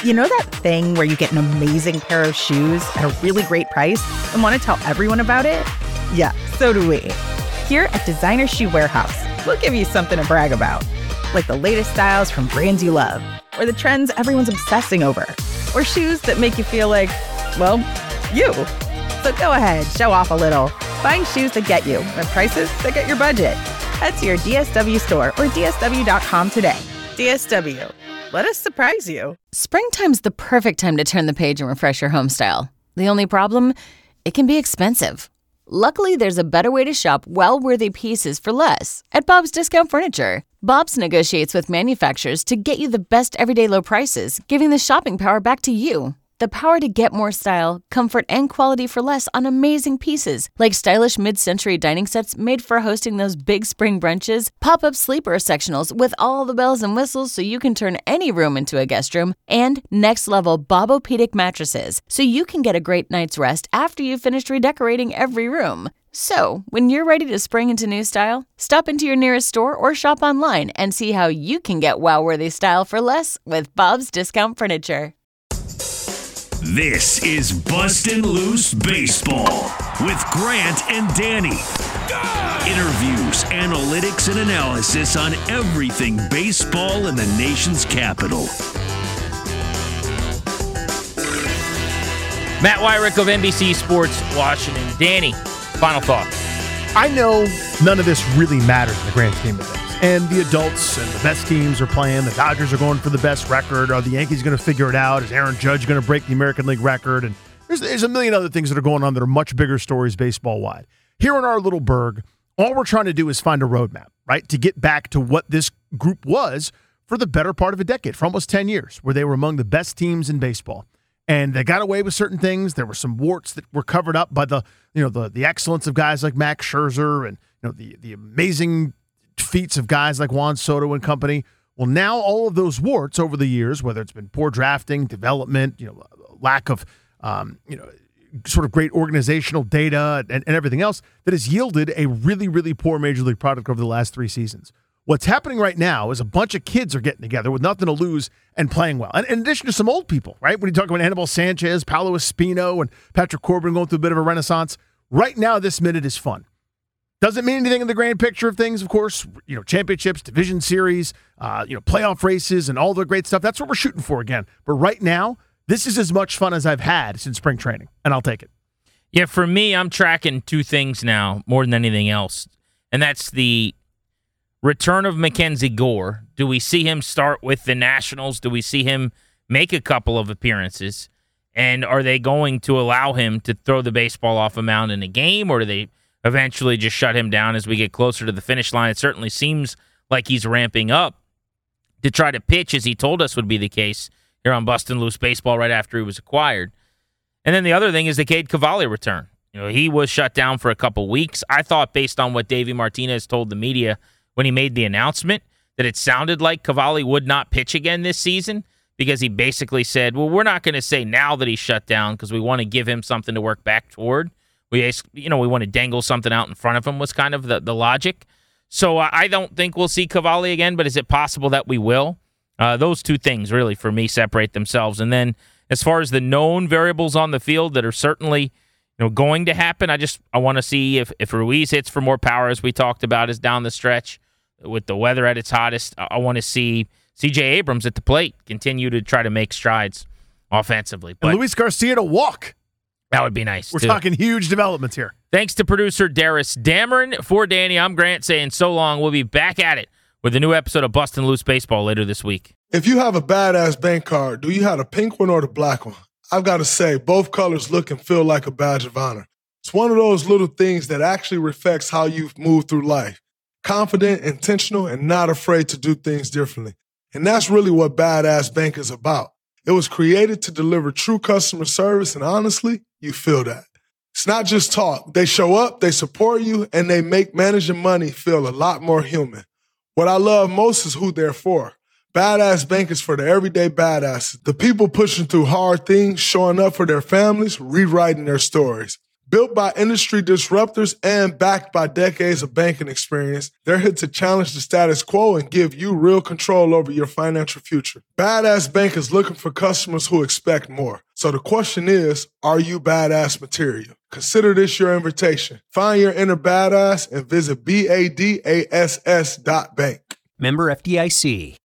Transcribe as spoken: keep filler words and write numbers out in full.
You know that thing where you get an amazing pair of shoes at a really great price and want to tell everyone about it? Yeah, so do we. Here at Designer Shoe Warehouse, we'll give you something to brag about, like the latest styles from brands you love, or the trends everyone's obsessing over, or shoes that make you feel like, well, you. So go ahead, show off a little. Find shoes that get you at prices that get your budget. Head to your D S W store or D S W dot com today. D S W. Let us surprise you. Springtime's the perfect time to turn the page and refresh your home style. The only problem? It can be expensive. Luckily, there's a better way to shop well-worthy pieces for less at Bob's Discount Furniture. Bob's negotiates with manufacturers to get you the best everyday low prices, giving the shopping power back to you. The power to get more style, comfort, and quality for less on amazing pieces, like stylish mid-century dining sets made for hosting those big spring brunches, pop-up sleeper sectionals with all the bells and whistles so you can turn any room into a guest room, and next-level Bobopedic mattresses so you can get a great night's rest after you've finished redecorating every room. So, when you're ready to spring into new style, stop into your nearest store or shop online and see how you can get wow-worthy style for less with Bob's Discount Furniture. This is Bustin' Loose Baseball with Grant and Danny. Interviews, analytics, and analysis on everything baseball in the nation's capital. Matt Weyrich of N B C Sports Washington. Danny, final thoughts. I know none of this really matters in the grand scheme of things. And the adults and the best teams are playing. The Dodgers are going for the best record. Are the Yankees going to figure it out? Is Aaron Judge going to break the American League record? And there's, there's a million other things that are going on that are much bigger stories baseball-wide. Here in our little burg, all we're trying to do is find a roadmap, right, to get back to what this group was for the better part of a decade, for almost ten years, where they were among the best teams in baseball. And they got away with certain things. There were some warts that were covered up by the, you know, the the excellence of guys like Max Scherzer and, you know, the the amazing feats of guys like Juan Soto and company. Well, now all of those warts over the years, whether it's been poor drafting, development, you know, lack of, um, you know, sort of great organizational data and, and everything else, that has yielded a really, really poor Major League product over the last three seasons. What's happening right now is a bunch of kids are getting together with nothing to lose and playing well. And in addition to some old people, right? When you talk about Anibal Sanchez, Paolo Espino, and Patrick Corbin going through a bit of a renaissance, right now this minute is fun. Doesn't mean anything in the grand picture of things, of course. You know, championships, division series, uh, you know, playoff races, and all the great stuff. That's what we're shooting for again. But right now, this is as much fun as I've had since spring training, and I'll take it. Yeah, for me, I'm tracking two things now more than anything else, and that's the return of Mackenzie Gore. Do we see him start with the Nationals? Do we see him make a couple of appearances? And are they going to allow him to throw the baseball off a mound in a game, or do they eventually just shut him down as we get closer to the finish line? It certainly seems like he's ramping up to try to pitch, as he told us would be the case here on Bustin' Loose Baseball right after he was acquired. And then the other thing is the Cade Cavalli return. You know, he was shut down for a couple weeks. I thought, based on what Davey Martinez told the media when he made the announcement, that it sounded like Cavalli would not pitch again this season, because he basically said, well, we're not going to say now that he's shut down because we want to give him something to work back toward. We, you know, we want to dangle something out in front of him was kind of the, the logic. So uh, I don't think we'll see Cavalli again, but is it possible that we will? Uh, those two things really, for me, separate themselves. And then as far as the known variables on the field that are certainly, you know, going to happen, I just I want to see if, if Ruiz hits for more power, as we talked about, is down the stretch with the weather at its hottest. I, I want to see C J Abrams at the plate continue to try to make strides offensively. But and Luis Garcia to walk. That would be nice. We're too. talking huge developments here. Thanks to producer Darius Dameron. For Danny, I'm Grant saying so long. We'll be back at it with a new episode of Bustin' Loose Baseball later this week. If you have a badass bank card, do you have the pink one or the black one? I've got to say, both colors look and feel like a badge of honor. It's one of those little things that actually reflects how you've moved through life. Confident, intentional, and not afraid to do things differently. And that's really what Badass Bank is about. It was created to deliver true customer service, and honestly, you feel that. It's not just talk. They show up, they support you, and they make managing money feel a lot more human. What I love most is who they're for. Badass Bank is for the everyday badasses, the people pushing through hard things, showing up for their families, rewriting their stories. Built by industry disruptors and backed by decades of banking experience, they're here to challenge the status quo and give you real control over your financial future. Badass Bank is looking for customers who expect more. So the question is, are you badass material? Consider this your invitation. Find your inner badass and visit B A D A S S dot bank. Member F D I C.